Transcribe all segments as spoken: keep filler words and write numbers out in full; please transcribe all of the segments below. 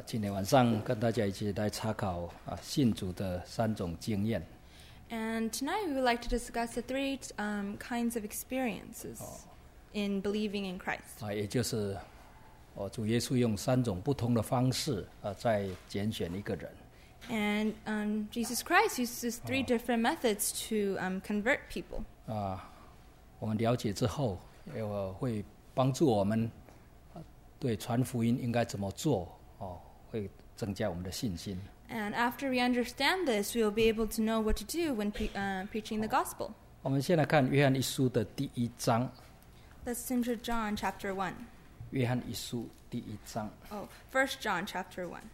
今天晚上跟大家一起来查考啊信主的三种经验。 And tonight we would like to discuss the three um, kinds of experiences in believing in Christ. 啊，也就是哦，主耶稣用三种不同的方式啊，在拣选一个人。 And um, Jesus Christ uses three different methods to um, convert people. 啊，我们了解之后，也会帮助我们对传福音应该怎么做哦，会增加我们的信心。 And after we understand this, we will be able to know what to do when pre- uh, preaching the gospel. 我们先来看约翰一书的第一章。 Let's turn to John chapter one. 约翰一书第一章。 Oh, First John chapter one.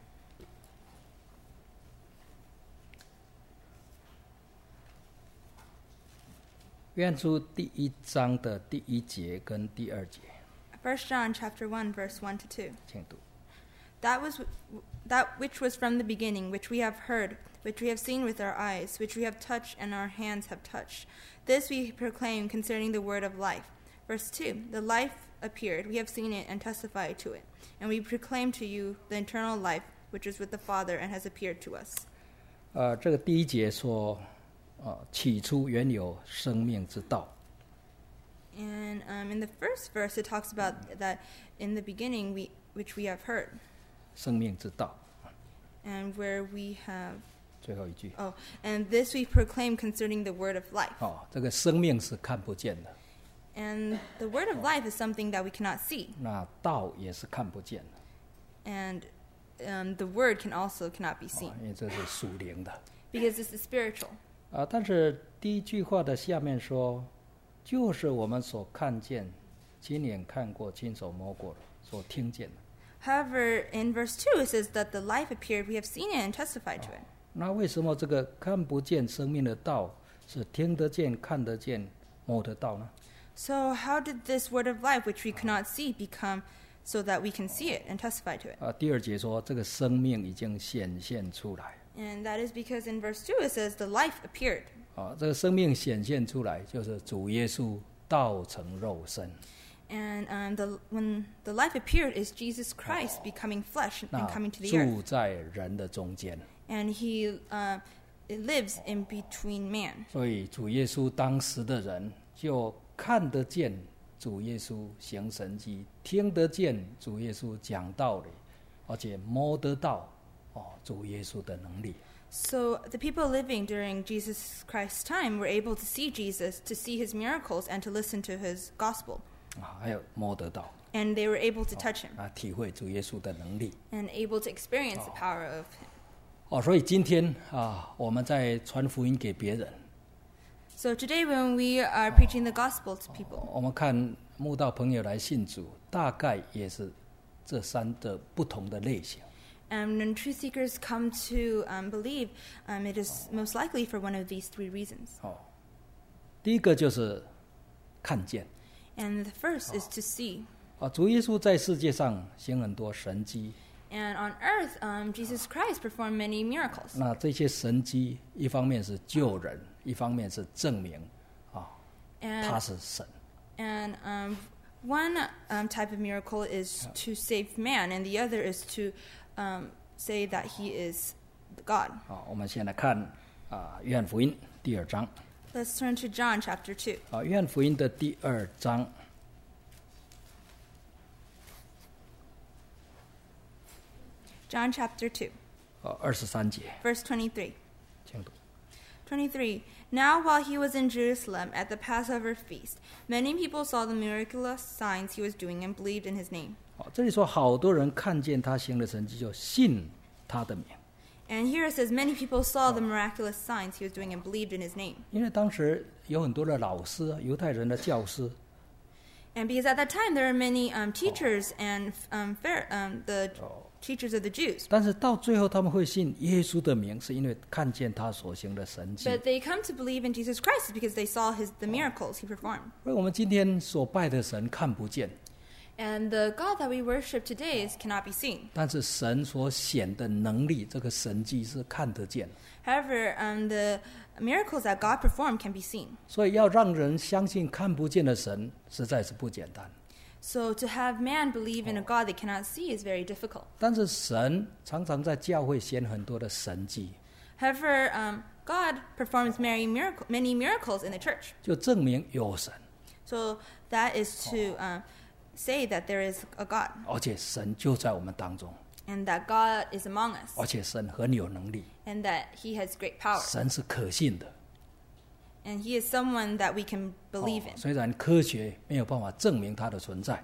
约翰书第一章的第一节跟第二节。 First John chapter one, verse one to two. 请读。 That was that which was from the beginning, which we have heard, which we have seen with our eyes, which we have touched and our hands have touched. This we proclaim concerning the word of life. Verse two, the life appeared, we have seen it and testify to it. And we proclaim to you the eternal life, which is with the Father and has appeared to us. 呃，这个第一节说，呃，起初原有生命之道。 And um, in the first verse, it talks about that in the beginning, we which we have heard. 生命之道。 And where we have 最后一句。 oh, and this we proclaim concerning the word of life. 哦，这个生命是看不见的。 And the word of life is something that we cannot see. 那道也是看不见的。 And um, the word can also cannot be 哦 seen 因为这是属灵的。 because this is spiritual. 啊，但是第一句话的下面说，就是我们所看见、亲眼看过、亲手摸过的、所听见的。 However, in verse two, it says that the life appeared, we have seen it and testified to it. 那为什么这个看不见生命的道是听得见、看得见、摸得到呢？ So how did this word of life, which we cannot see, become so that we can see it and testify to it? 啊，第二节说这个生命已经显现出来。 And that is because in verse two, it says the life appeared. 啊，这个生命显现出来，就是主耶稣道成肉身。 And um, the, when the life appeared is Jesus Christ becoming flesh and 那 coming to the 住 earth. 在人的中间。 And he uh, it lives in between man. 所以主耶稣当时的人就看得见主耶稣行神迹，听得见主耶稣讲道理，而且摸得到哦主耶稣的能力。 So the people living during Jesus Christ's time were able to see Jesus, to see his miracles, and to listen to his gospel. 啊，还有摸得到。 And they were able to touch him 啊，体会主耶稣的能力。 and able to experience the power of him. 哦，所以今天啊，我们在传福音给别人， So today when we are preaching the gospel to people, 我们看慕道朋友来信主，大概也是这三个不同的类型。 and when truth seekers come to um, believe, um, it is most likely for one of these three reasons. 哦，第一个就是看见。 And the first is to see. 啊，主耶稣在世界上行很多神迹。 And on earth, um, Jesus Christ performed many miracles. 那这些神迹，一方面是救人，一方面是证明，啊，他 And, 是神。 and um, one um, type of miracle is to save man, and the other is to um, say that he is God. 啊，我们先来看啊，约翰福音第二章。 Let's turn to John chapter two. 啊，约翰福音的第二章。 John chapter two, 啊，二十三节， verse twenty-three. 请读。 twenty-three. Now while he was in Jerusalem at the Passover feast, many people saw the miraculous signs he was doing and believed in his name. 啊，这里说好多人看见他行的神迹，就信他的名。 And here it says many people saw the miraculous signs he was doing and believed in his name. 因为当时有很多的老师，犹太人的教师， And because at that time there are many um, teachers and um, fair, um, the teachers of the Jews. 但是到最后他们会信耶稣的名，是因为看见他所行的神迹。 But they come to believe in Jesus Christ because they saw his the miracles he performed. 所以我们今天所拜的神看不见， And the God that we worship today is cannot be seen. 但是神所显的能力，这个神迹是看得见。 However, um, the miracles that God performed can be seen. 所以要让人相信看不见的神，实在是不简单。 So to have man believe in a God they cannot see is very difficult. 但是神常常在教会显很多的神迹， However, um, God performs many, miracle, many miracles in the church. 就证明有神， So that is to um, say that there is a God 而且神就在我们当中， and that God is among us 而且神很有能力， and that He has great power 神是可信的。 and He is someone that we can believe 哦 in. 虽然科学没有办法证明他的存在，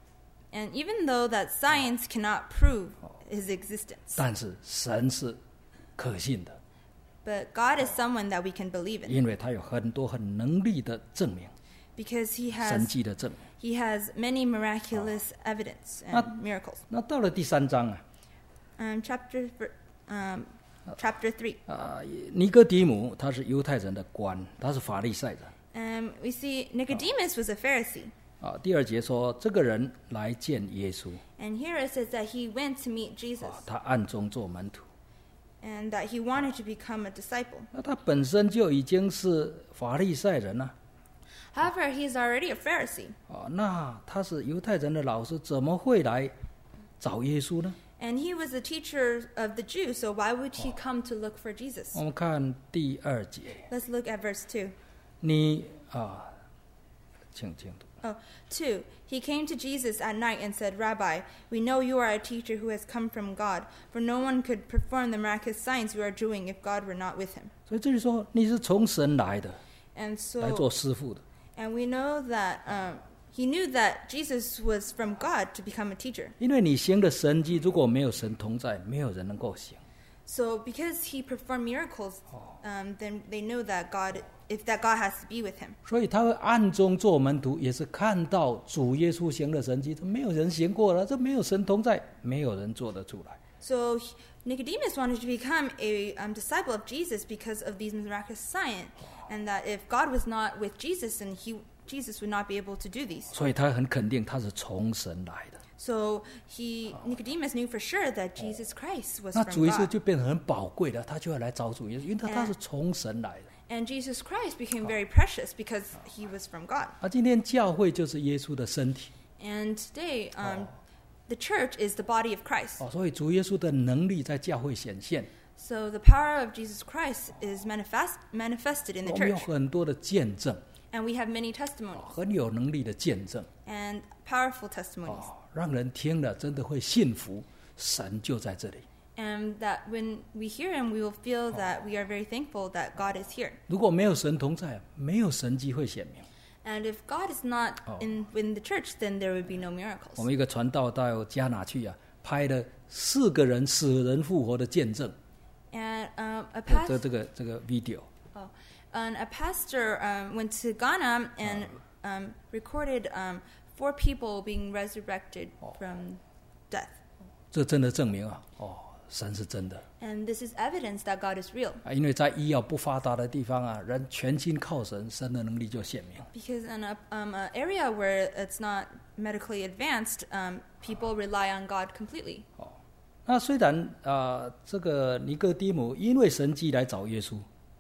And even though that science cannot prove His existence, 但是神是可信的， but God is someone that we can believe in 因为他有很多很能力的证明， because He 神 has 迹的证明。 He has many miraculous evidence and Ah. miracles. 那到了第三章啊， Um, chapter um, chapter three. 啊，尼哥底母他是犹太人的官，他是法利赛人。 Um, we see Nicodemus was a Pharisee. 啊，第二节说这个人来见耶稣， And here it says that he went to meet Jesus 啊，他暗中做门徒。 and that he wanted to become a disciple. 那他本身就已经是法利赛人了， However, he is already a Pharisee. 啊，那他是犹太人的老师，怎么会来找耶稣呢？ And he was the teacher of the Jews, so why would he come to look for Jesus? 我们看第二节， Let's look at verse two. 你啊，请请读。 Oh, two. He came to Jesus at night and said, Rabbi, we know you are a teacher who has come from God, for no one could perform the miraculous signs you are doing if God were not with him. 所以这里说你是从神来的， And 来 so, 做师傅的。 and we know that um, he knew that Jesus was from God to become a teacher. 因为你行的神迹，如果没有神同在，没有人能够行。 So because he performed miracles, um, then they know that God, if that God has to be with him. 所以他会暗中做门徒，也是看到主耶稣行的神迹，这没有人行过了，这没有神同在，没有人做得出来。 So he- Nicodemus wanted to become a um, disciple of Jesus because of these miraculous signs, and that if God was not with Jesus, then he, Jesus would not be able to do these. 所以他很肯定他是从神来的。 So he, Nicodemus knew for sure that Jesus Christ was 那 from 主耶稣 God. 就变得很宝贵了，他就要来找主耶稣，因为他他是从神来的。 And Jesus Christ became very precious because he was from God. 啊，今天教会就是耶稣的身体 And today, um, the church is the body of Christ. 哦，所以主耶稣的能力在教会显现。 So the power of Jesus Christ is manifest, manifested in the 我们有 church. 很多的见证， And we have many testimonies 很有能力的见证 and powerful testimonies. 哦，让人听了真的会信服，神就在这里。 And that when we hear him, we will feel that we are very thankful that God is here. 如果没有神同在，没有神迹会显明。 And if God is not in, in the church, then there would be no 我 miracles. 们一个传道到加拿去啊，拍了四个人死人复活的见证， And um, a 这 pastor, 这个这个 video。 oh, and a pastor um, went to Ghana and um, recorded um, four people being resurrected from death. 这真的证明啊，哦，神是真的 And this is evidence that God is real. 啊！因为在医药不发达的地方啊，人全心靠神，神的能力就显明。 Because in an um, a area where it's not medically advanced, um, people rely on God completely. 那虽然啊、呃这个尼哥底母因为神迹来找耶稣，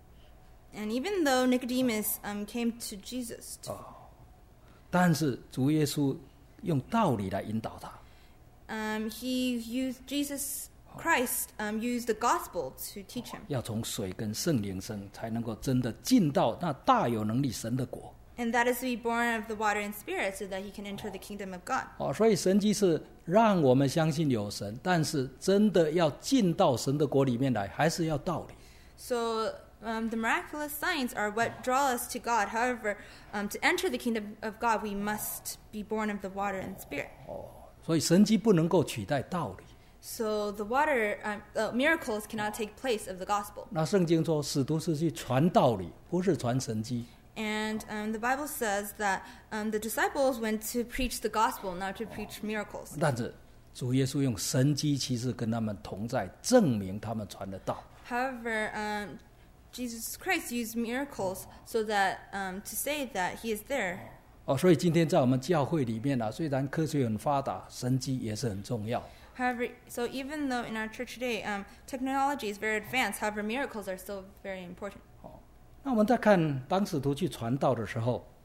And even though Nicodemus um, came to Jesus, to, 但是主耶稣用道理来引导他。 um, he used Jesus Christ um, used the gospel to teach him. 要从水跟圣灵生，才能够真的进到那大有能力神的国。 And that is to be born of the water and spirit so that he can enter the kingdom of God. 哦，所以神迹是让我们相信有神，但是真的要进到神的国里面来，还是要道理。 So um, the miraculous signs are what draw us to God. However, um, to enter the kingdom of God, we must be born of the water and spirit. 所以神迹不能够取代道理。 So the water um, uh, miracles cannot take place of the gospel. 那圣经说，使徒是去传道理，不是传神迹。 And um, the Bible says that um, the disciples went to preach the gospel, not to preach miracles. 但是主耶稣用神迹奇事跟他们同在，证明他们传的道。 However, um, Jesus Christ used miracles so that um, to say that he is there. 哦，所以今天在我们教会里面啊，虽然科学很发达，神迹也是很重要。 However, so even though in our church today um, technology is very advanced, however, miracles are still very important. 那我们再看当使徒去传道的时候，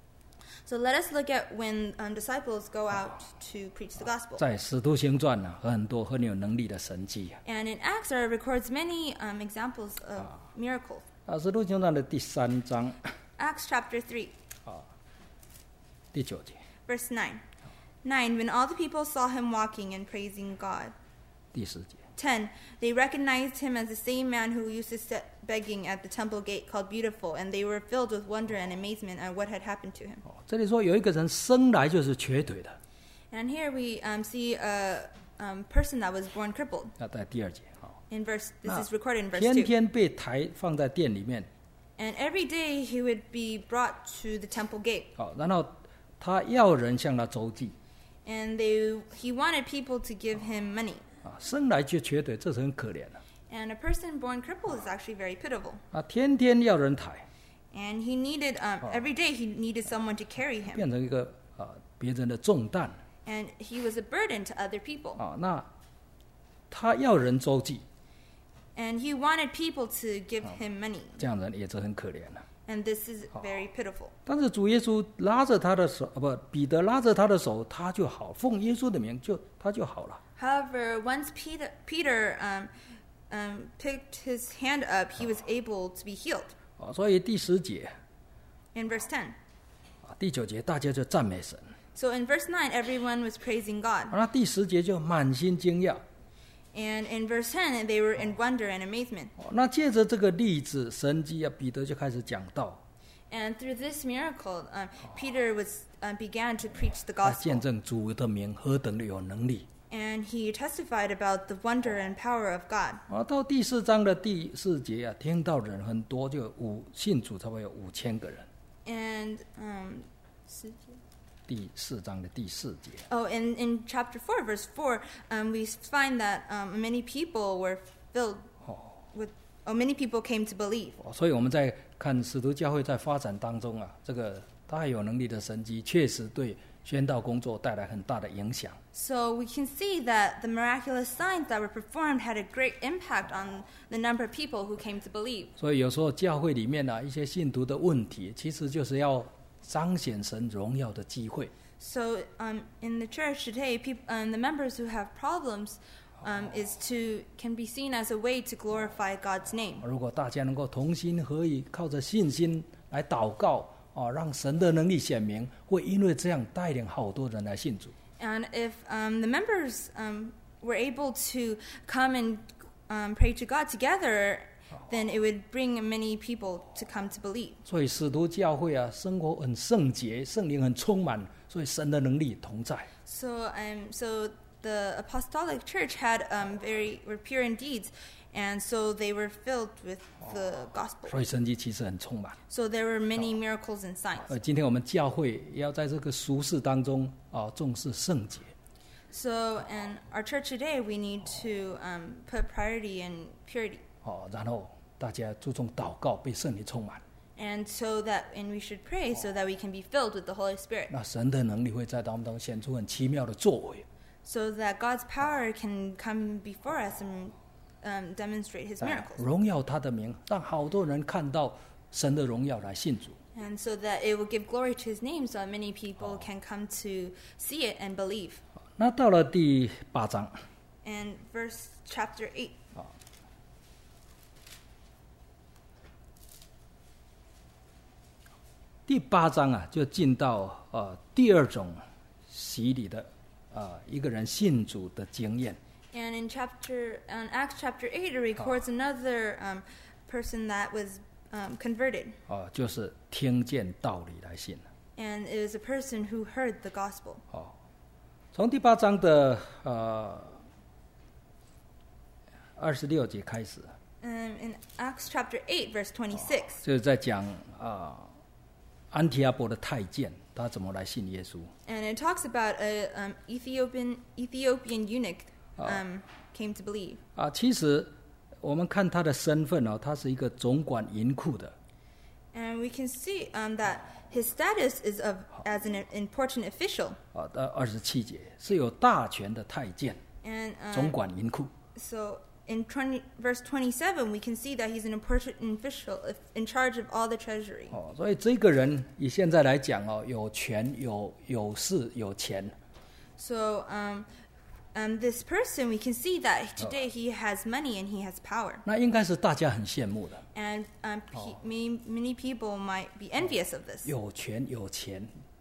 So let us look at when um, disciples go out to preach the gospel. 在使徒行传呢、啊，很多很有能力的神迹啊。 And in Acts, it records many um, examples of miracles. 啊，使徒行传的第三章 Acts chapter three, 第九节， verse nine. nine. When all the people saw him walking and praising God. 第十节。 ten. They recognized him as the same man who used to sit begging at the temple gate called Beautiful, and they were filled with wonder and amazement at what had happened to him. 哦，这里说有一个人生来就是瘸腿的， And here we um, see a um, person that was born crippled. 那在第二节，哦， In verse, this 那 is recorded in verse 天 two. 天被抬放在店里面， And every day he would be brought to the temple gate. 哦，然后他要人向他周济， And they, he wanted people to give him money. 啊，生来就瘸腿，这是很可怜的， And a person born crippled is actually very pitiful. 啊，天天要人抬， And he needed, um, every day he needed someone to carry him. 变成一个啊别人的重担， And he was a burden to other people. 啊，那他要人周济， And he wanted people to give him money. 这样人也是很可怜的。 And this is very pitiful. 但是主耶稣拉着他的手，啊不，彼得拉着他的手，他就好，奉耶稣的名就他就好了。 However, once Peter, Peter um, um, picked his hand up, he was able to be healed. 啊，所以第十节 In verse ten. 啊，第九节大家就赞美神， So in verse nine, everyone was praising God. 啊，那第十节就满心惊讶。 And in verse ten, they were in wonder and amazement. 哦，那借着这个例子神迹啊，彼得就开始讲道， And through this miracle, um, Peter was uh, began to preach the 他 gospel. 见证主的名何等的有能力。 And he testified about the wonder and power of God. 啊，到第四章的第四节啊，听到人很多，就有五信主差不多有五千个人。 And um, 第四章的第四节， oh, in, in chapter four, verse four, um, we find that um, many people were filled with, oh, many people came to believe. 哦，所以我们在看使徒教会在发展当中啊，这个大有能力的神迹，确实对宣道工作带来很大的影响。 So we can see that the miraculous signs that were performed had a great impact on the number of people who came to believe. 所以有时候教会里面啊，一些信徒的问题，其实就是要彰显神荣耀的机会。 So um, in the church today, peop- um, the members who have problems um, is to can be seen as a way to glorify God's name. 如果大家能够同心合意，靠着信心来祷告，哦，让神的能力显明，会因为这样带领好多人来信主。 And if um, the members um, were able to come and um, pray to God together, then it would bring many people to come to believe. 所以使徒教会啊，生活很圣洁，圣灵很充满，所以神的能力同在。 So um, so the apostolic church had um, very were pure in deeds, and so they were filled with the gospel. 所以神迹其实很充满。 So there were many miracles and signs. 呃，今天我们教会也要在这个俗世当中啊，重视圣洁。 So in our church today, we need to um, put priority in purity. 哦，然后大家注重祷告，被圣灵充满， And so that, and we should pray so that we can be filled with the Holy Spirit, 那神的能力会在当中显出很奇妙的作为。 so that God's power can come before us and um, demonstrate His 哎 miracles, 荣耀他的名，让好多人看到神的荣耀来信主。 and so that it will give glory to His name, so that many people can come to see it and believe. 那到了第八章， And verse chapter eight. 第八章啊，就进到呃第二种洗礼的啊、呃、一个人信主的经验。 And in chapter, in Acts chapter eight, it records another um, person that was um, converted. 哦，就是听见道理来信。 And it was a person who heard the gospel. 哦，从第八章的呃二十六节开始， Um, in Acts chapter eight, verse twenty-six, 就是在讲啊、安提阿伯的太监他怎么来信耶稣。 and it talks about a um, Ethiopian Ethiopian eunuch um, came to believe. 啊，其实我们看他的身份哦，他是一个总管银库的。 And we can see um, that his status is of as an important official. 啊，到二十七节是有大权的太监， And 总 um, 管银库。 so in twenty, verse twenty-seven, we can see that he's an important official in charge of all the treasury. 哦，所以这个人以现在来讲哦，有权、有有势、有钱。 So, um, um, this person, we can see that today he has money and he has power. 那应该是大家很羡慕的。 And um, pe- many, many people might be envious of this, 有权有钱，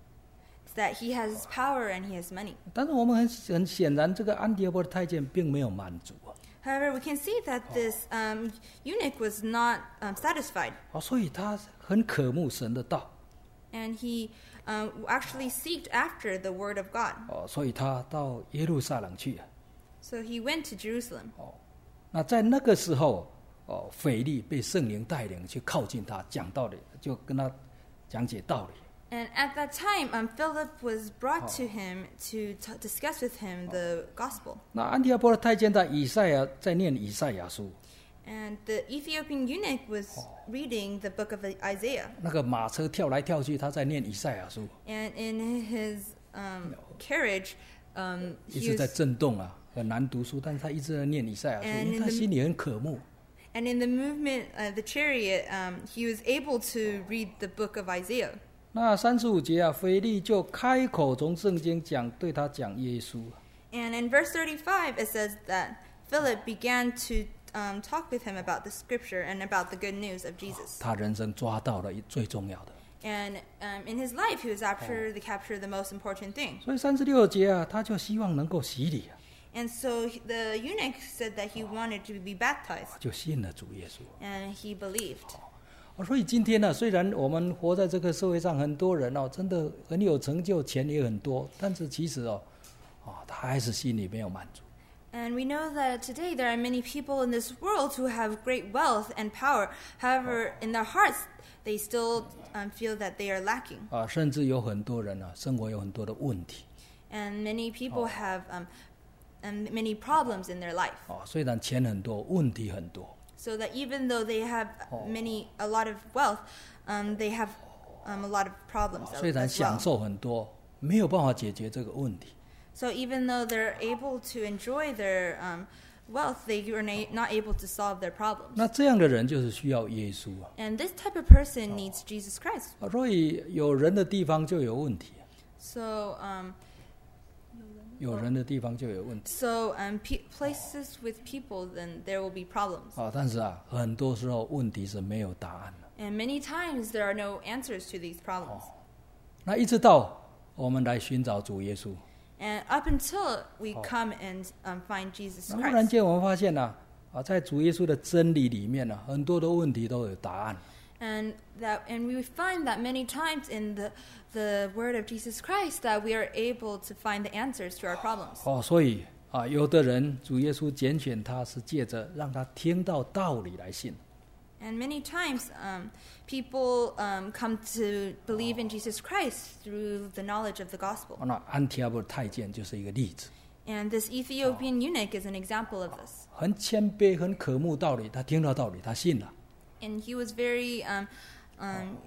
that he has power and he has money. 但是我们很很显然，这个安提阿波的太监并没有满足啊。 However, we can see that this um, eunuch was not um, satisfied, 哦，所以他很渴慕神的道。 and he um, actually seeked after the word of God. 哦，所以他到耶路撒冷去啊。 So he went to Jerusalem. 那在那个时候，哦，腓力被圣灵带领去靠近他，讲道理，就跟他讲解道理。 And at that time, um, Philip was brought to him to t- discuss with him the gospel. 那安提阿波的太监在以赛亚在念以赛亚书， And the Ethiopian eunuch was reading the book of Isaiah. 那个马车跳来跳去，他在念以赛亚书， And in his um, carriage, um, 一 he 直在 was, 震动啊，很难读书，但是他一直在念以赛亚书， And 因为 in 他 the- 心里很渴慕。 and in the movement, uh, the chariot, um, he was able to read the book of Isaiah. 那三十五节啊，腓力就开口从圣经讲，对他讲耶稣。 And in verse thirty-five, it says that Philip began to um, talk with him about the scripture and about the good news of Jesus. 他人生抓到了最重要的。 And um, in his life, he was after the capture the most important thing. 所以三十六节啊，他就希望能够洗礼啊， And so he- the eunuch said that he wanted to be baptized, 就信了主耶稣。 and he believed. 哦，所以今天呢、虽然我们活在这个社会上，很多人哦，真的很有成就，钱也很多，但是其实哦，哦，他还是心里没有满足。 And we know that today there are many people in this world who have great wealth and power. However, in their hearts, they still um, feel that they are lacking. 啊，甚至有很多人啊，生活有很多的问题。 And many people have um, um, many problems in their life. 哦，虽然钱很多，问题很多。 So that even though they have many, a lot of wealth, um, they have um, a lot of problems 虽然 as 享 well. 受很多，没有办法解决这个问题。 So even though they're able to enjoy their um, wealth, they are na- not able to solve their problems. 那这样的人就是需要耶稣啊。 And this type of person needs Jesus Christ. 啊，所以有人的地方就有问题， So, um, 有人的地方就有问题 so um, pe- places with people, then there will be problems. 啊。但是啊，很多时候问题是没有答案的。 And many times there are no answers to these problems. 那一直到我们来寻找主耶稣， And up until we come and um, find Jesus 那忽然 Christ. 间我们发现呢、啊，在主耶稣的真理里面呢、很多的问题都有答案。 And that, and we find that many times in the the word of Jesus Christ that we are able to find the answers to our problems. 哦，所以啊，有的人主耶稣拣选他是借着让他听到道理来信。 And many times, um, people um, come to believe in Jesus Christ through the knowledge of the gospel. 那安提阿波的太监就是一个例子， And this Ethiopian eunuch is an example of this. 很谦卑，很渴慕道理，他听到道理，他信了。 And he was very, um, um,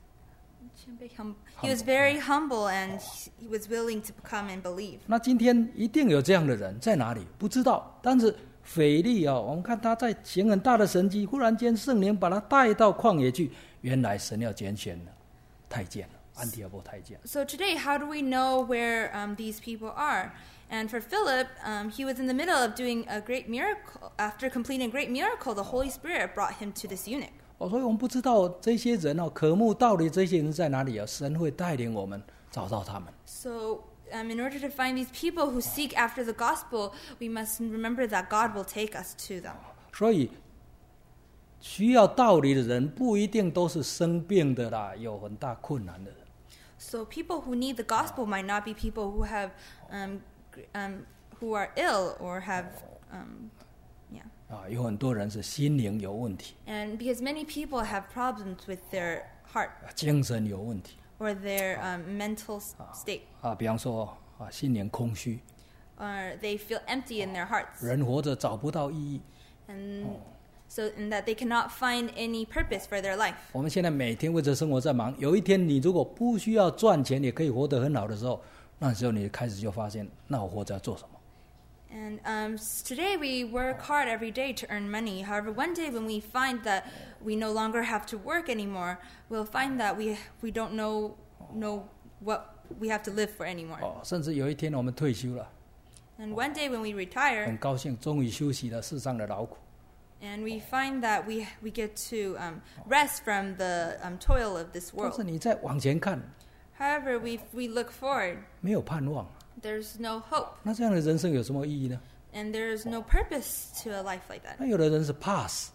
he was very humble, and he was willing to come and believe. 那今天一定有这样的人在哪里？不知道。但是腓力啊，我们看他在行很大的神迹，忽然间圣灵把他带到旷野去，原来神要拣选了太监了，安提阿波太监。 So today, how do we know where um, these people are? And for Philip, um, he was in the middle of doing a great miracle. After completing a great miracle, the Holy Spirit brought him to this eunuch. 哦，所以我们不知道这些人哦，渴慕道理这些人在哪里啊？神会带领我们找到他们。 So, um, in order to find these people who seek after the gospel, we must remember that God will take us to them. 所以需要道理的人不一定都是生病的啦，有很大困难的人。 So, people who need the gospel might not be people who have, um, gr- um, who are ill or have, um, yeah. 啊，有很多人是心灵有问题， And because many people have problems with their heart 精神有问题 or their um, mental s- state, 啊，比方说啊，心灵空虚， or they feel empty in their hearts, 人活着找不到意义。 and so in that they cannot find any purpose for their life. 我们现在每天为着生活在忙，有一天你如果不需要赚钱，也可以活得很好的时候，那时候你开始就发现，那我活着要做什么？ And um, s- today we work hard every day to earn money. However, one day when we find that we no longer have to work anymore, we'll find that we we don't know know what we have to live for anymore. 哦，甚至有一天我们退休了， And one day when we retire, 很高兴，终于休息了世上的劳苦。 and we find that we we get to um, rest from the um, toil of this 但是 world. 你再往前看， However, we we look forward, 没有盼望， there's no hope, 那这样的人生有什么意义呢？ and there's no purpose to a life like that. 那有的人是怕死，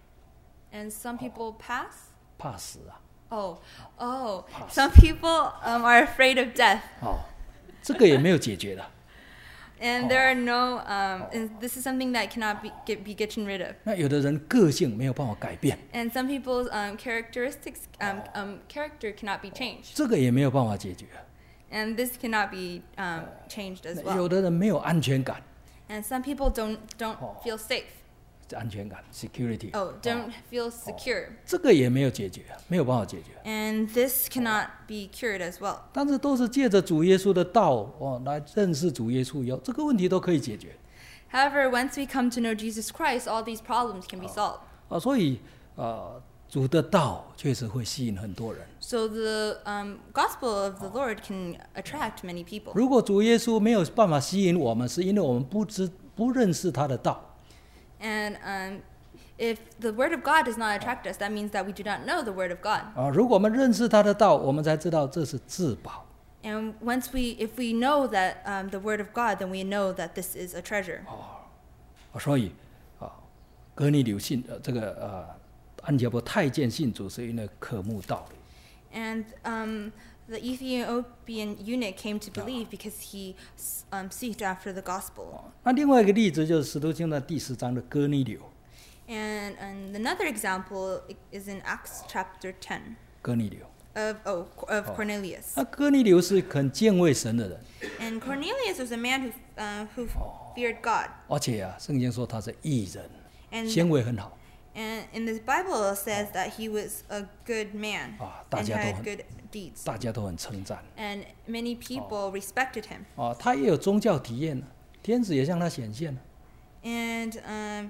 And some people pass. 怕死啊！ Oh, oh, Pass. some people um, are afraid of death. 哦，这个也没有解决的。 And there are no, um, and this is something that cannot be get, be gotten rid of. 那有的人个性没有办法改变， And some people's um, characteristics, um, um, character cannot be changed. 这个也没有办法解决。 And this cannot be um, changed as 那有 well. 的人没有安全感， And some people don't don't Oh. feel safe. 安全感 （security） Oh, don't feel secure. 这个也没有解决，没有办法解决。 And this cannot be cured as well. 但是都是借着主耶稣的道哦来认识主耶稣以后，这个问题都可以解决 However, once we come to know Jesus Christ, all these problems can be solved. 啊。所以呃，主的道确实会吸引很多人。 So the um, gospel of the Lord can attract many people. 如果主耶稣没有办法吸引我们，是因为我们不知不认识他的道。 And um, if the word of God does not attract us, that means that we do not know the word of God. 啊，如果我们认识他的道，我们才知道这是至宝。 And once we, if we know that um, the word of God, then we know that this is a treasure. 啊所以啊，哥尼流信呃这个呃安提阿伯太监信主是因为渴慕道理。 And um, the Ethiopian eunuch came to believe because he um, seeked after the gospel. 那另外一个例子就是《使徒行传》第十章的哥尼流。 And, and another example is in Acts chapter ten 哥尼流， of oh, of Cornelius. 那哥尼流是很敬畏神的人， And Cornelius was a man who uh, who feared God. 而且啊，圣经说他是义人， And 行为很好 And in the Bible, it says that he was a good man Ah, and 大家都 had 很- good deeds. 大家都很称赞 And many people respected him. 啊。他也有宗教体验呢，天使也向他显现了。 And um,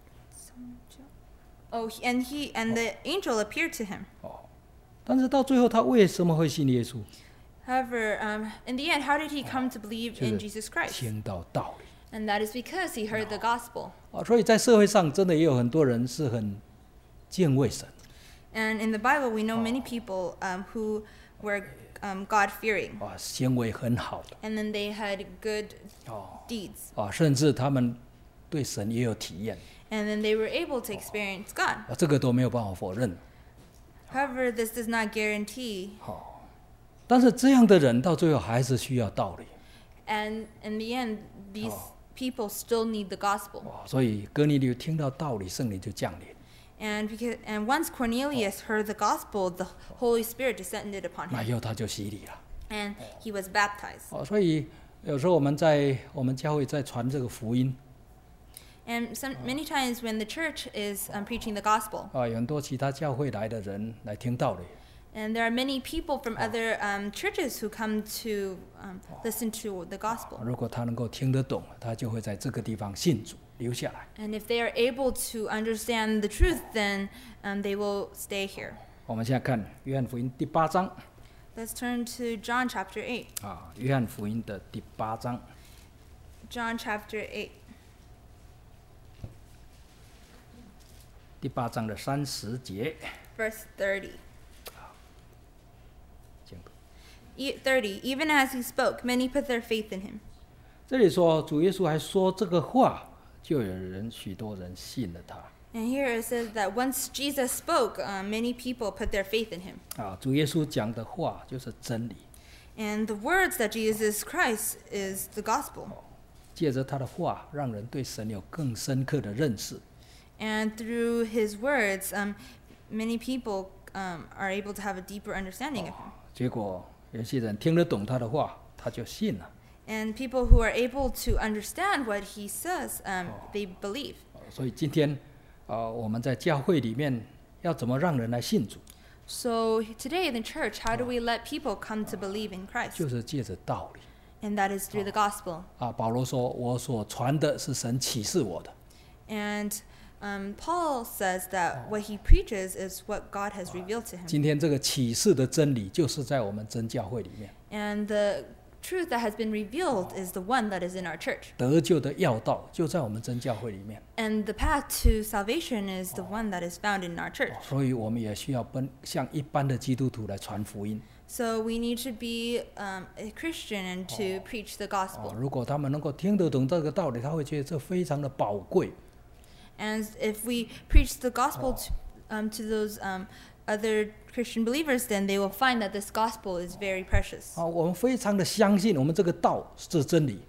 oh, and he and the angel appeared to him. 但是到最后，他为什么会信耶稣？ However, um, in the end, how did he come to believe 就 in 是 Jesus Christ? 听到道理 And that is because he heard the gospel. 啊。所以在社会上，真的也有很多人是很敬畏神 And in the Bible, we know many people um, who were um, God-fearing, 啊，行为很好的 and then they had good 哦 deeds, 啊，甚至他们对神也有体验 and then they were able to experience God. 啊，这个都没有办法否认。 However, this does not guarantee, 好，但是这样的人到最后还是需要道理 and in the end, these people still need the gospel. 啊。所以哥尼流听到道理，圣灵就降临。 And because and once Cornelius heard the gospel, the Holy Spirit descended upon 那 him, 以后他就洗礼了。 and he was baptized. 哦，所以有时候我们在我们教会在传这个福音 And some, many times when the church is um, preaching the gospel, 啊，有很多其他教会来的人来听道理 and there are many people from other um, churches who come to um, listen to the 啊 gospel. 如果他能够听得懂，他就会在这个地方信主留下来。 And if they are able to understand the truth, then um, they will stay here. 我们现在看约翰福音第八章 Let's turn to John chapter eight. 啊，约翰福音的第八章 John chapter eight, 第八章的三十节， verse thirty. 请读 E- thirty. Even as he spoke, many put their faith in him. 这里说主耶稣还说这个话，就有人许多人信了他 And here it says that once Jesus spoke, uh, many people put their faith in him. 啊。主耶稣讲的话就是真理， And the words that Jesus Christ is the gospel. 借着他的话，让人对神有更深刻的认识。 And through his words, um, many people um, are able to have a deeper understanding of him. 结果有些人听得懂他的话，他就信了。 And people who are able to understand what he says, um, they believe. 所以今天啊，我们在教会里面要怎么让人来信主， So today in the church, how do we let people come to believe in Christ? 就是借着道理。 And that is through the gospel. 啊，保罗说：“我所传的是神启示我的。” And um, Paul says that what he preaches is what God has revealed to him. 今天这个启示的真理，就是在我们真教会里面。 And the truth that has been revealed is the one that is in our church. 得救的要道就在我们真教会里面。 And the path to salvation is the one that is found in our church. 所以我们也需要奔向一般的基督徒来传福音。 So we need to be um, a Christian and to preach the 哦 gospel. 如果他们能够听得懂这个道理，他会觉得这非常的宝贵。 And if we preach the gospel to, um, to those um, other Christian believers, then they will find that this gospel is very precious. 啊，我们非常的相信我们这个道是真理，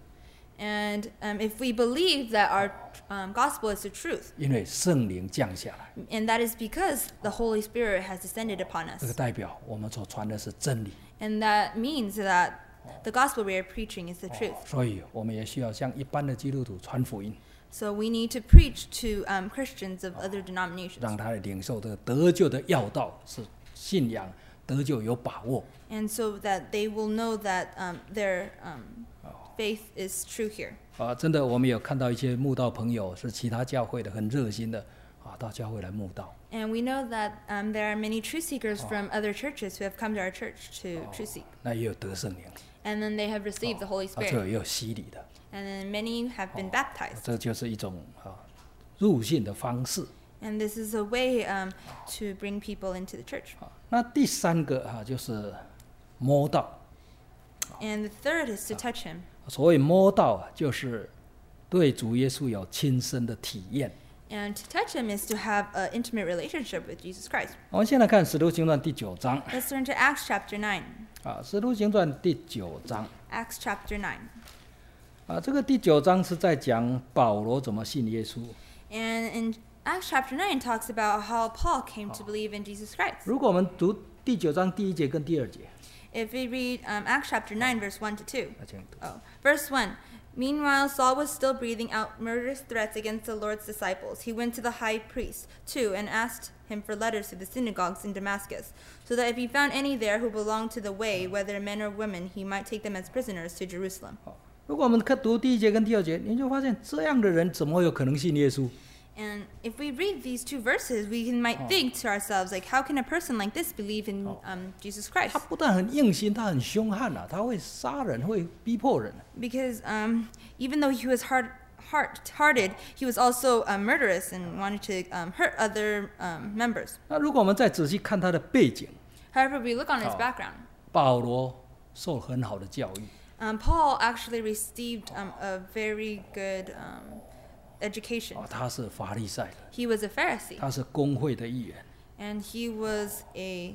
And um, if we believe that our um, gospel is the truth, 因为圣灵降下来， and that is because the Holy Spirit has descended upon 这个 us. 代表我们所传的是真理。 And that means that the gospel we are preaching is the truth. 所以我们也需要向一般的基督徒传福音， So we need to preach to um, Christians of other denominations. 让他领受这个得救的要道是信仰，得救有把握。 And so that they will know that um, their um, faith is true here. 啊，真的，我们有看到一些慕道朋友是其他教会的，很热心的啊，到教会来慕道。 And we know that um, there are many truth seekers from other churches who have come to our church to truth seek. 那也有得圣灵， And then they have received the Holy 啊，这 Spirit. 也有洗礼的， And then many have been baptized. 这就是一种啊入信的方式。 And this is a way um, to bring people into the church. 啊，那第三个啊就是摸到， And the third is to touch him. 所谓摸到啊，就是对主耶稣有亲身的体验。 And to touch him is to have an intimate relationship with Jesus Christ. 我们先来看《使徒行传》第九章 Let's turn to Acts chapter nine. 啊，《使徒行传》第九章 Acts chapter nine. 啊，这个第九章是在讲保罗怎么信耶稣。 And in Acts chapter nine talks about how Paul came to believe in Jesus Christ. 如果我们读第九章第一节跟第二节， If we read um, Acts chapter nine, verse one to two. 那这样读 Oh. Verse one. Meanwhile, Saul was still breathing out murderous threats against the Lord's disciples. He went to the high priest, too, and asked him for letters to the synagogues in Damascus, so that if he found any there who belonged to the way, whether men or women, he might take them as prisoners to Jerusalem. 如果我们看读第一节跟第二节，你就发现这样的人怎么有可能信耶稣？ And if we read these two verses, we can, might think to ourselves, like, how can a person like this believe in um, Jesus Christ? 他不但很硬心，他很凶悍啊，他会杀人，会逼迫人。 Because um, even though he was hard, hard-hearted, he was also uh, murderous and wanted to um, hurt other um, members. 那如果我们再仔细看他的背景， However, we look on his Oh. background. 保罗受很好的教育， Um, Paul actually received um, a very good um, education. 哦，他是法利赛的， He was a Pharisee, 他是公会的议员， and he was a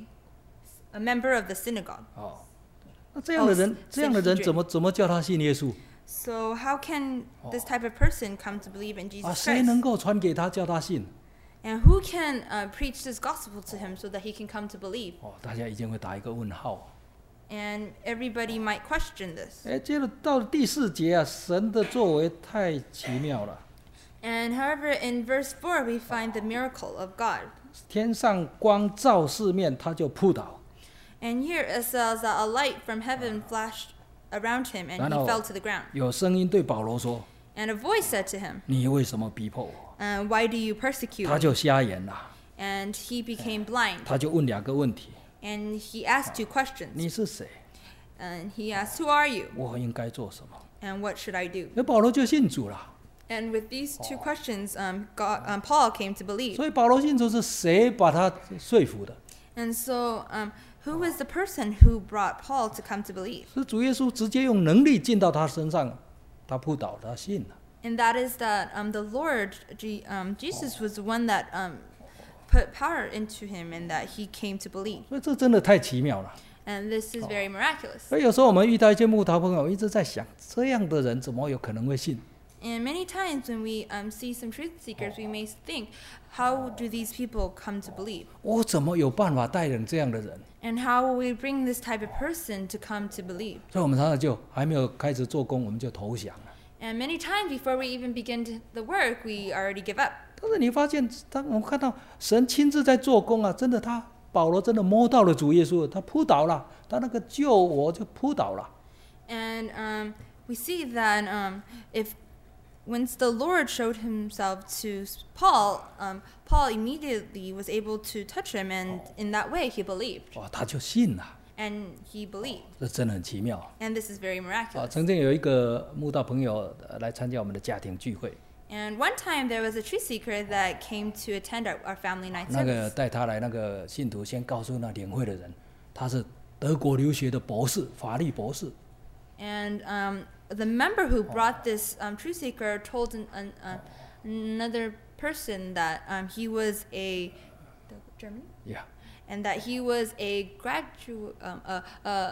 a member of the synagogue. 哦，那这样的人， 哦这样的人 Sanhedrin 怎么怎么叫他信耶稣 So how can this type of person come to believe in 啊？ Jesus 谁能 Christ? 够传给他叫他信？ And who can uh, preach this gospel to him so that he can come to believe? 哦，大家一定会打一个问号。 And everybody might question this. 哎，接着到第四节啊，神的作为太奇妙了。 And however, in verse four, we find the miracle of God. 天上光照四面，他就扑倒。 And here it says that a light from heaven flashed around him, and he 然后 fell to the ground. 有声音对保罗说 And a voice said to him,：“ 你为什么逼迫我 uh, Why do you persecute？” 他 me? 就瞎眼了， And he became blind. 他就问两个问题： And he asked two questions. 你是谁？ And he asked, Who are you? 我应该做什么？ And what should I do? 那保罗就信主了。 And with these two questions, um, God, um, Paul came to believe. 所以保罗信主是谁把他说服的？ And so, um, who was the person who brought Paul to come to believe? 是主耶稣直接用能力进到他身上，他扑倒，他信了。 And that is that um, the Lord, G, um, Jesus, was the one that um, put power into him and that he came to believe. 所以这真的太奇妙了。 And this is very miraculous. 所以有时候我们遇到一些慕道朋友，一直在想，这样的人怎么有可能会信？ And many times when we um, see some truth seekers, we may think, how do these people come to believe? 我怎么有办法带领这样的人？ And how will we bring this type of person to come to believe? 所以我们常常就还没有开始做工，我们就投降了。 And many times before we even begin to, the work, we already give up. 但是你发现，当我们看到神亲自在做工啊，真的他，保罗真的摸到了主耶稣，他扑倒了，他那个救我就扑倒了。 And um, we see that um, if once the Lord showed himself to Paul, um, Paul immediately was able to touch him, and in that way he believed. 哇，他就信了， And he believed. 这真的很奇妙。 And this is very 啊， miraculous. 曾经有一个慕道朋友呃来参加我们的家庭聚会， And one time there was a truth seeker that came to attend our, our family night 那个 service. 带他来那个信徒先告诉那领会的人，他是德国留学的博士，法律博士。 And um, the member who brought this um, truth seeker told an, an, uh, another person that um, he was a Germany, Yeah， and that he was a graduate, um, a, a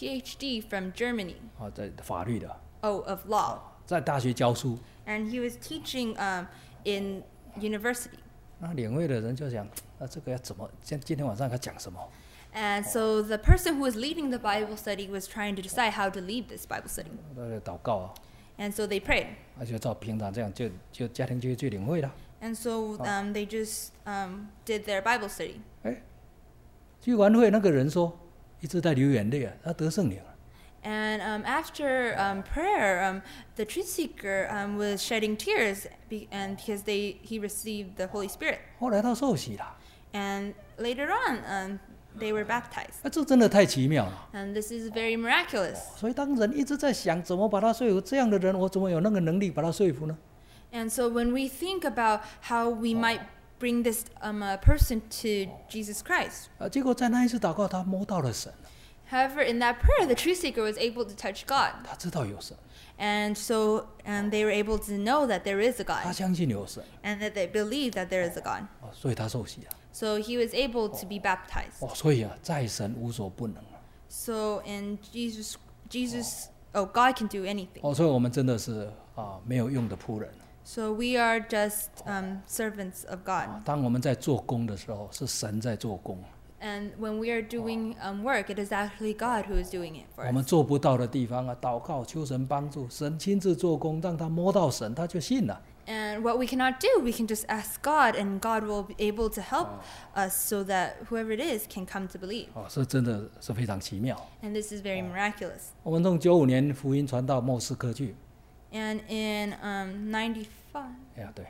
PhD from Germany. 啊，在法律的， Oh, of law. 在大学教书。 And he was teaching um, in university. 那领会的人就想，那这个要怎么？今今天晚上要讲什么？ And so the person who was leading the Bible study was trying to decide how to lead this Bible study. 那就祷告啊， And so they prayed. 那就照平常这样，就就家庭聚会去领会了。 And so um, they just um, did their Bible study. 哎，聚完会那个人说，一直在流眼泪啊，他得圣灵了。 And um, after um, prayer, um, the truth seeker um, was shedding tears, be- and because they he received the Holy Spirit. 后来他受洗了， And later on, um, they were baptized. 那这真的太奇妙了。 And this is very miraculous. 所以当人一直在想怎么把他说服，这样的人我怎么有那个能力把他说服呢？ And so when we think about how we might bring this um, uh, person to Jesus Christ, 啊，结果在那一次祷告，他摸到了神， however, in that prayer, the truth seeker was able to touch God. 他知道有神， And so um, they were able to know that there is a 他 God, 相信有神， and that they believe that there is a God. 哦，所以他受洗了。 So he was able to be baptized. 哦，所以啊，在神无所不能啊。 So in Jesus, Jesus, oh, God can do anything. 哦，所以我们真的是啊没有用的仆人。 So we are just um, servants of God. 当我们在做工的时候，是神在做工。 And when we are doing um, work, it is actually God who is doing it for 我们 us. 做不到的地方啊，祷告求神帮助，神亲自做工，让他摸到神，他就信了。 And what we cannot do, we can just ask God, and God will be able to help us so that whoever it is can come to believe. 哦，这真的是非常奇妙。 And this is very miraculous. 我们从九五年福音传到莫斯科去， And in um, ninety-five, 哎呀，对，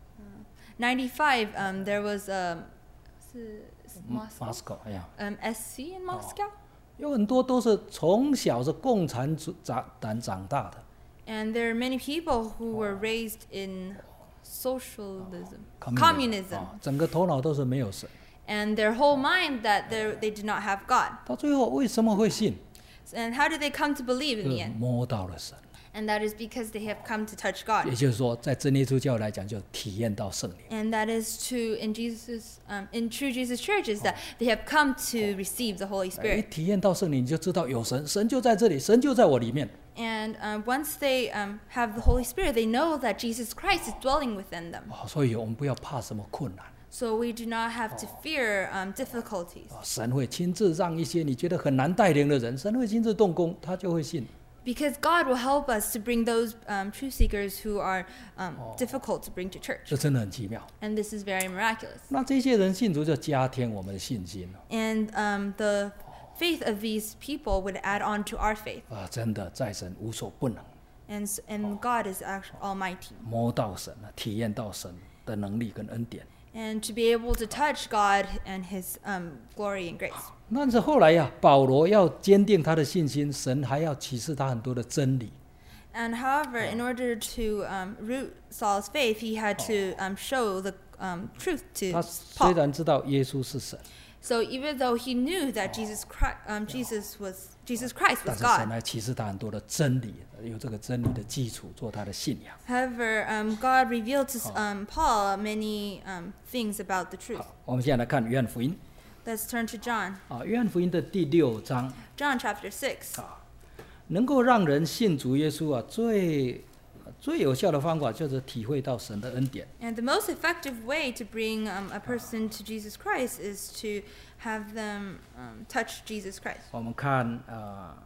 ninety-five, um, there was um, 是是马 Moscow? 斯科，哎呀， Um, S C in Moscow. 有很多都是从小是共产主长党长大的 And there are many people who were raised in socialism, ，communism， communism, 啊，整个头脑都是没有神。 and their whole mind that they they did not have God. 到最后为什么会信？ And how did they come to believe 就 in 是 the end? 摸到了神， And that is because they have come to touch God. 也就是说，在真耶稣教来讲，就体验到圣灵。 And that is to in Jesus um, in true Jesus churches that they have come to receive the Holy 一 Spirit. 体验到圣灵，你就知道有神，神就在这里，神就在我里面。 And um, once they um, have the Holy Spirit, they know that Jesus Christ is dwelling within them. 哦，所以我们不要怕什么困难， So we do not have to fear um, difficulties. 哦，神会亲自让一些你觉得很难带领的人，神会亲自动工，他就会信。 Because God will help us to bring those um, truth seekers who are um, difficult to bring to church. 这真的很奇妙。 And this is very miraculous. 那这些人信主就加添我们的信心了 And um, the faith of these people would add on to our faith. 啊！真的在神无所不能， And, s- and God is actually almighty. 摸到神了，体验到神的能力跟恩典。 And to be able to touch God and His um, glory and grace. 但是后来呀、保罗要坚定他的信心，神还要启示他很多的真理。 And however, in order to um, root Saul's faith, he had to um, show the um, truth to 他虽 Paul. 然知道耶稣是神， So even though he knew that Jesus Christ, um, Jesus was Jesus Christ 但 was 是神 God, 还启示他很多的真理，有这个真理的基础做他的信仰。 however, um, God revealed to um, Paul many um, things about the truth. 好，我们现在来看约翰福音 Let's turn to John, 啊，约翰福音的第六章 John chapter six. 啊，能够让人信主耶稣啊，最最有效的方法就是体会到神的恩典。 And the most effective way to bring um, a person to Jesus Christ is to have them um, touch Jesus Christ. 我们看啊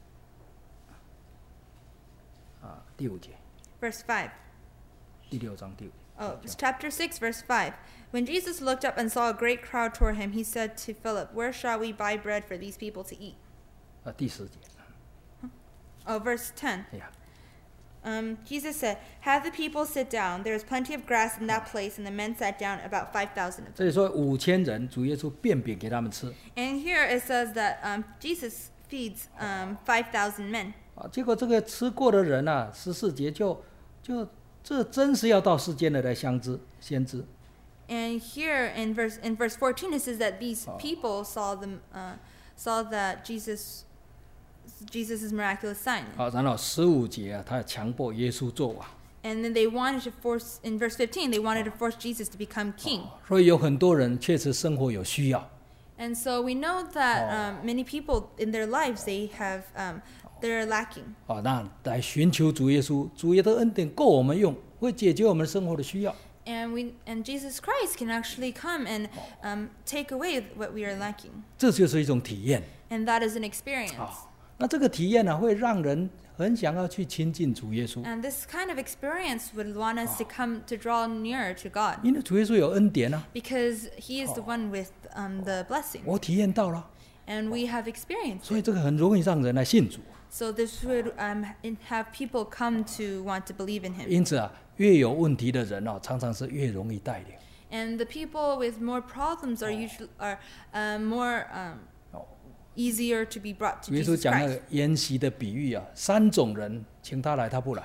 啊第五节， Verse five. 第六章第五节。 Oh, it's chapter six, verse five. When Jesus looked up and saw a great crowd toward him, he said to Philip, "Where shall we buy bread for these people to eat?" 啊第十节。 Oh, verse ten. 哎呀， Um, Jesus said, "Have the people sit down. There was plenty of grass in that place, and the men sat down, about five thousand of 这 them." 里说五千人，主耶稣变饼给他们吃 And here it says that um, Jesus feeds um, five thousand men. 啊。结果这个吃过的人啊，十四节就就这真是要到世间的来相知先知 And here in verse in verse fourteen, it says that these people saw them uh, saw that Jesus Jesus' miraculous sign. 啊。然后十五节啊，他强迫耶稣做王。 And then they wanted to force, in verse fifteen, they wanted to force Jesus to become king. 所以有很多人确实生活有需要 And so we know that um, many people in their lives, they have, um, they're lacking. 啊，那来寻求主耶稣，主耶稣的恩典够我们用，会解决我们生活的需要。 And we and Jesus Christ can actually come and um, take away what we are lacking. 这就是一种体验 And that is an experience. 啊。那这个体验呢、会让人很想要去亲近主耶稣， And this kind of experience would want us to come to draw nearer to God. 因为主耶稣有恩典啊， Because he is the one with um, the blessing. 我体验到了， And we have experienced 所以 it. 这个很容易让人来信主。 So this would um, in- have people come to want to believe in him. 因此啊，越有问题的人哦，常常是越容易带领。 And the people with more problems are usually are um, more um, easier to be brought to 主耶稣 Jesus 讲那 Christ. 个筵席的比喻啊，三种人请他来，他不来。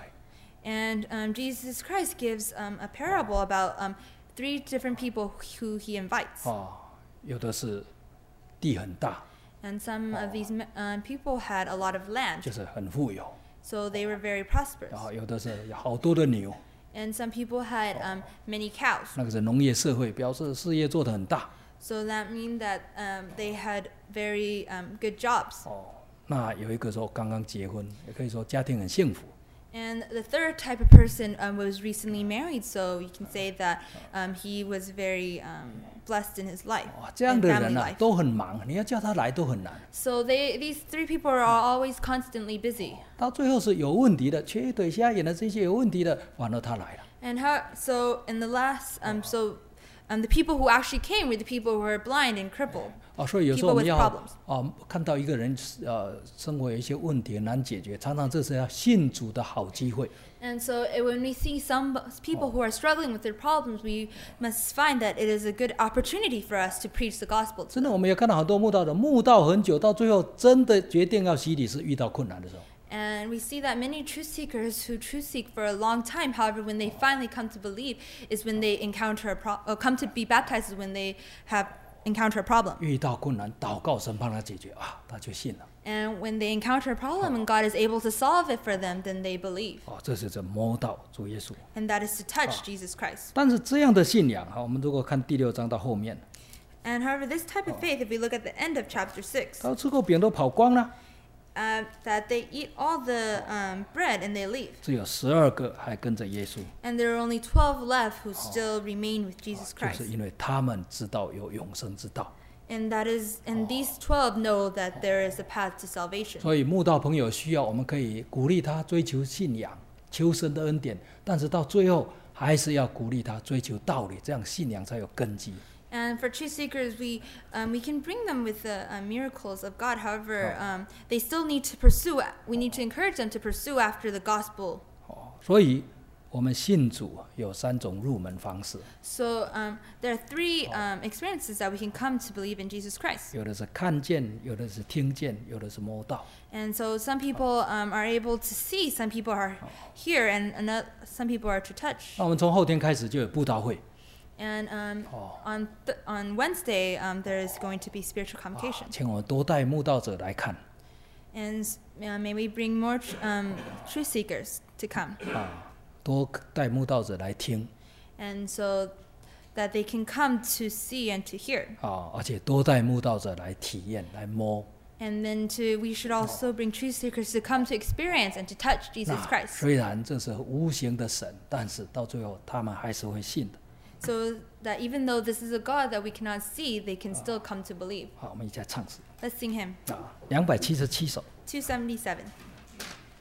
And um, Jesus Christ gives um, a parable about um, three different people who he invites. 哦，有的是地很大， And some of these me- um, people had a lot of land, 就是很富有， so they were very prosperous. 然后有的是有好多的牛， And some people had um, many cows. 那个是农业社会，表示事业做得很大。 So that means that um, they had very um, good jobs. 哦，那有一个说刚刚结婚，也可以说家庭很幸福。 And the third type of person um, was recently married, so you can say that um, he was very um, blessed in his life, 哇，这样 in 的 family 人啊 life. 都很忙，你要叫他来都很难。 So they, these three people are always constantly busy. 到最后是有问题的，缺腿瞎眼的这些有问题的，反而他来了。 And how? So in the last, um, so um, the people who actually came were the people who were blind and crippled. 哦，所以有时候 People 我们 with 要 problems. 哦看到一个人呃生活有一些问题很难解决，常常这是要信主的好机会。 And so uh, when we see some people who are struggling with their problems, we must find that it is a good opportunity for us to preach the gospel to 真的， them. 我们也看到很多慕道的慕道很久，到最后真的决定要洗礼是遇到困难的时候。 And we see that many truth seekers who truth seek for a long time, however, when they finally come to believe, is when they encounter a pro- or come to be baptized is when they have encounter a problem. 遇到困难，祷告神帮他解决啊，他就信了。 And when they encounter a problem and God is able to solve it for them, then they believe. 哦，这是这摸到主耶稣。 And that is to touch Jesus Christ. 但是这样的信仰哈，我们如果看第六章到后面， And however, this type of faith, if we look at the end of chapter six, 他吃过饼都跑光了， uh, that they eat all the um, bread and they leave. 只有十二个还跟着耶稣， And there are only twelve left who still remain with Jesus 就 Christ. 是因为他们知道有永生之道。 And that is, and these twelve know that there is a path to salvation. 所以慕道朋友需要，我们可以鼓励他追求信仰，求神的恩典，但是到最后还是要鼓励他追求道理，这样信仰才有根基。 And for truth seekers, we um, we can bring them with the uh, miracles of God. However, um, they still need to pursue. We need to encourage them to pursue after the gospel. 哦，所以我们信主有三种入门方式， So um, there are three um, experiences that we can come to believe in Jesus Christ. 有的是看见，有的是听见，有的是摸到。 And so some people um, are able to see, some people are hear, and another, some people are to touch. 那我们从后天开始就有布道会， And um, Oh. on th- on Wednesday, um, there is going to be spiritual 啊 convocation. 请我们多带慕道者来看 And uh, may we bring more tr- um, truth seekers to come. 啊，多带慕道者来听 And so that they can come to see and to hear. 啊，而且多带慕道者来体验、来摸。 And then to we should also bring truth seekers to come to experience and to touch Jesus 那 Christ. 虽然这是无形的神，但是到最后他们还是会信的。 So that even though this is a God that we cannot see, they can still come to believe. 好，我们一起来唱诗 Let's sing him. 啊，两百七十七首。 two seventy-seven.